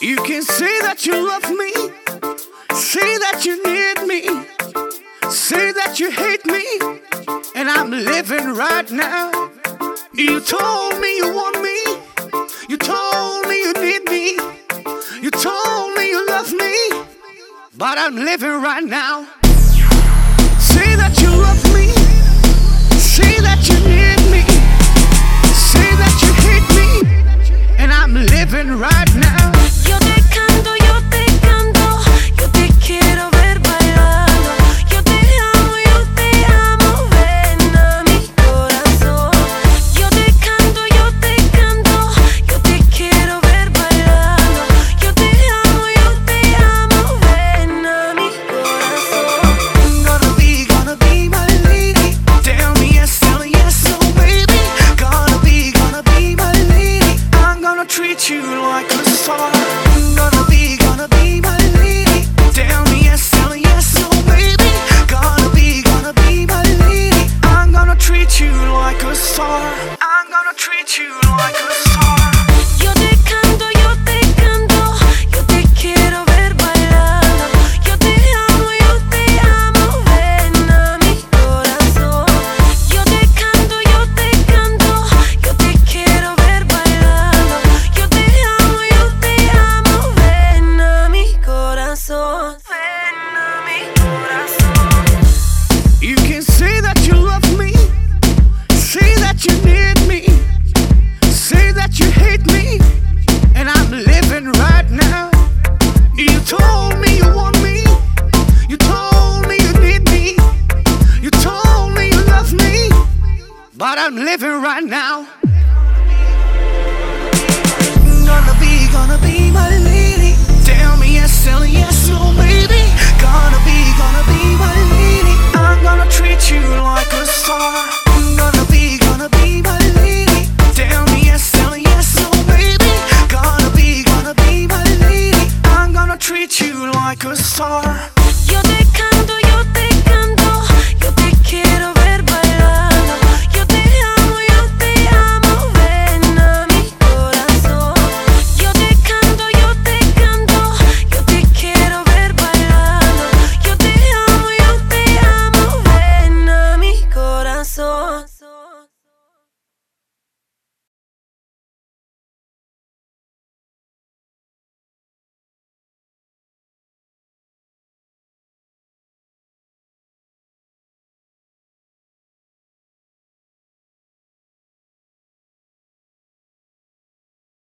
You can say that you love me, say that you need me, say that you hate me, and I'm living right now. You told me you want me, you told me you need me, you told me you love me, but I'm living right now. Say that you love me, say that you need me, say that you hate me, and I'm living right now. Yo te canto, yo te quiero ver bailando. Yo te amo, ven a mi corazón. Yo te canto, yo te quiero ver bailando. Yo te amo, ven a mi corazón. Gonna be my lady. Tell me yes, no baby. Gonna be my lady. I'm gonna treat you like a star. Gonna be my lady. Tell me yes, no baby. Gonna be my lady. I'm gonna treat you like a star. I'm gonna treat you like a star. Yo te canto, yo te quiero ver bailando. Yo te amo, ven a mi corazón. Yo te canto, yo te quiero ver bailando. Yo te amo, ven a mi corazón. Ven a mi corazón. You can say that you love me, say that you need me, say that you hate me, and I'm living right now. You told me you want me, you told me you need me, you told me you love me, but I'm living right now. Gonna be my lady. Tell me yes, no baby. Gonna be my lady. I'm gonna treat you like a star. Gonna be my lady. Tell me yes, no baby. Gonna be my lady. I'm gonna treat you like a star.